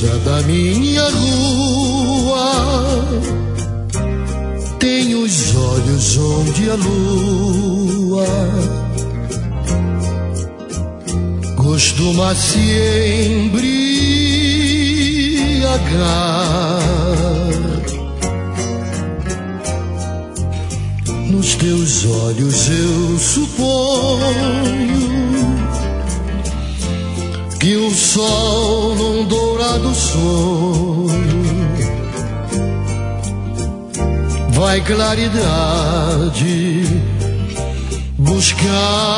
da minha rua tem os olhos onde a lua costuma se embriagar. Nos teus olhos eu suponho que o sol num dourado sonho vai claridade buscar.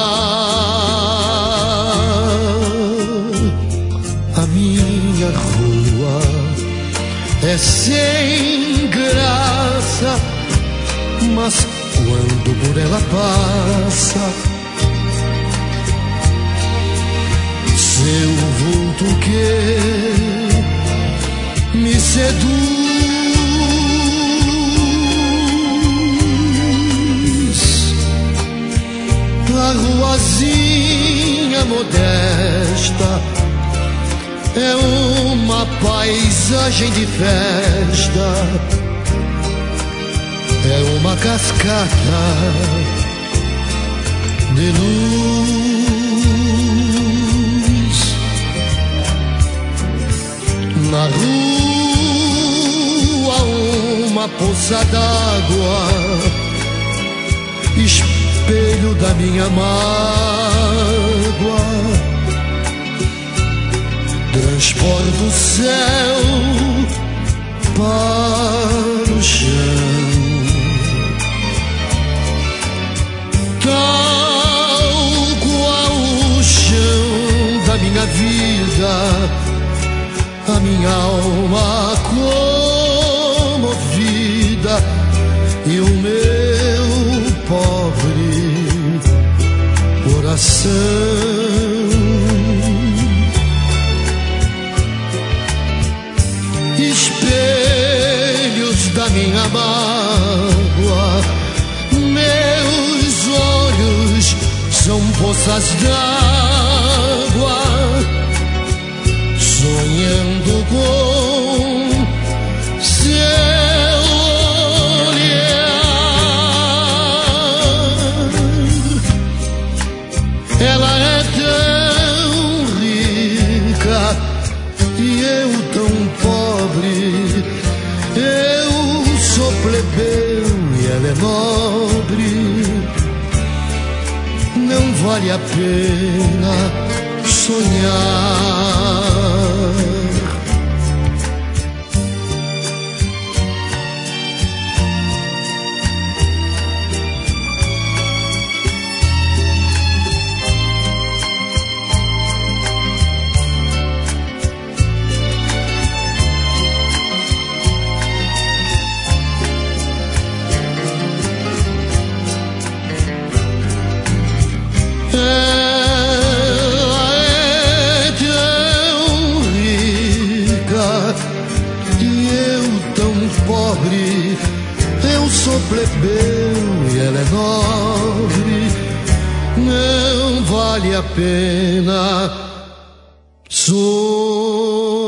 A minha rua é sem graça, mas quando por ela passa, seu vulto que me seduz. A ruazinha modesta é uma paisagem de festa, é uma cascata de luz. Na rua uma poça d'água, espelho da minha mágoa, transporta o céu para o chão. Tal qual o chão da minha vida, a minha alma comovida e o meu pobre coração. Espelhos da minha mágoa, meus olhos são poças d'água, sonhando com seu olhar. Ela é tão rica e eu tão pobre. Eu sou plebeu e ela é nobre. Não vale a pena sonhar. Eu sou plebeu e ela é nobre. Não vale a pena sonhar.